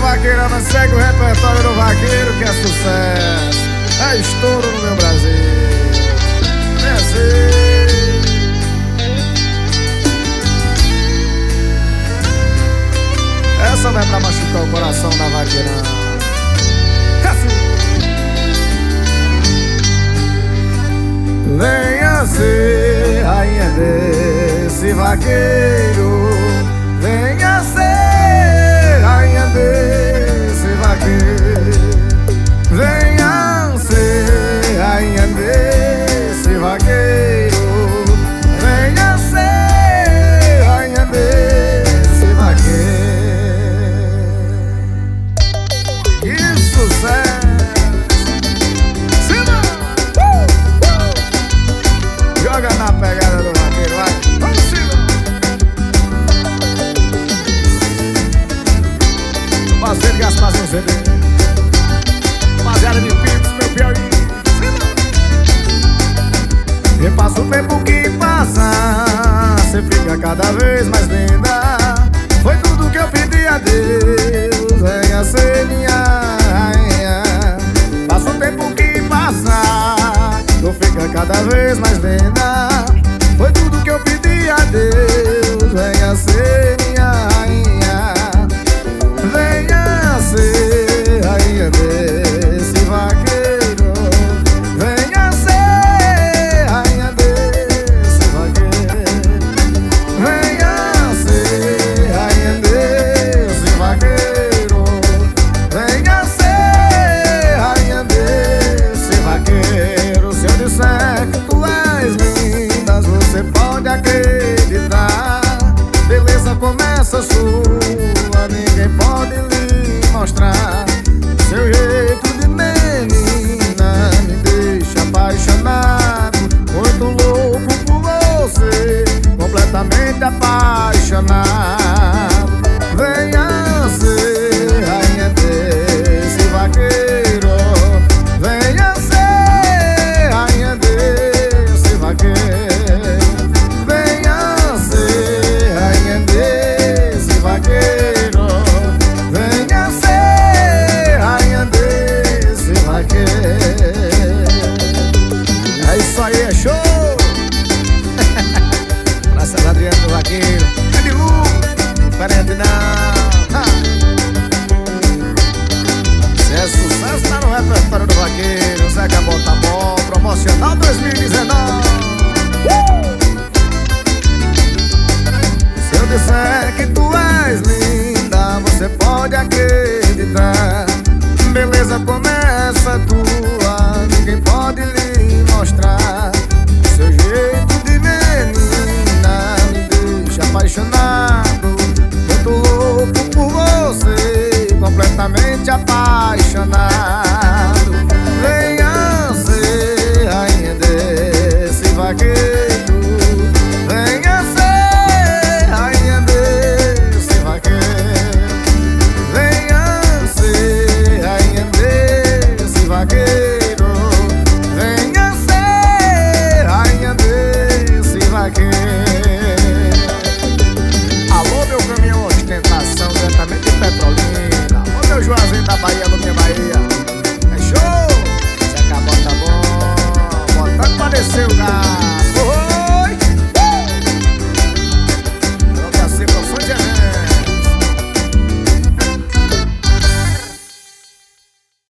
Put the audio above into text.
Vaqueirama, segue o repertório do vaqueiro que é sucesso. É estouro no meu Brasil. É assim. Essa vai pra machucar o coração da vaqueirama. É assim. Venha ser rainha desse vaqueiro. Venha ser rainha desse vaqueiro. Venha ser rainha desse vaqueiro. Venha ser rainha desse vaqueiro. Que sucesso! Cima! Joga na pegada do vaqueiro, vai! Vamos cima! Parceiro Gasparzinho CD, rapaziada de Pipos, meu Piauí. E passa o tempo que passa, cê fica cada vez mais linda. Foi tudo que eu pedi a Deus, venha ser minha rainha. Passa o tempo que passa, tu fica cada vez mais linda. Foi tudo que eu pedi a Deus, venha ser minha rainha. Venha ser rainha desse vaqueiro. Venha ser rainha desse vaqueiro. Venha ser rainha desse vaqueiro. Venha ser rainha desse vaqueiro. Se eu disser que tu és linda, você pode acreditar. Beleza começa sua, ninguém pode lhe mostrar. Seu jeito de menina me deixa apaixonado. Muito louco por você, completamente apaixonado. Venha ser rainha desse vaqueiro. Venha ser rainha desse vaqueiro. Venha ser rainha desse vaqueiro. Venha ser rainha desse vaqueiro. É isso aí, é show! Praça Adriano do Vaqueiro. É de diferente não. Se é sucesso, tá no repertório do Vaqueiro. Zeca Bota Bom, promocional 2019. Se eu disser que tu és linda, você pode acreditar. Beleza começa tua, ninguém pode lhe mostrar. Seu jeito de menina me deixa apaixonado. Muito louco por você, completamente apaixonado.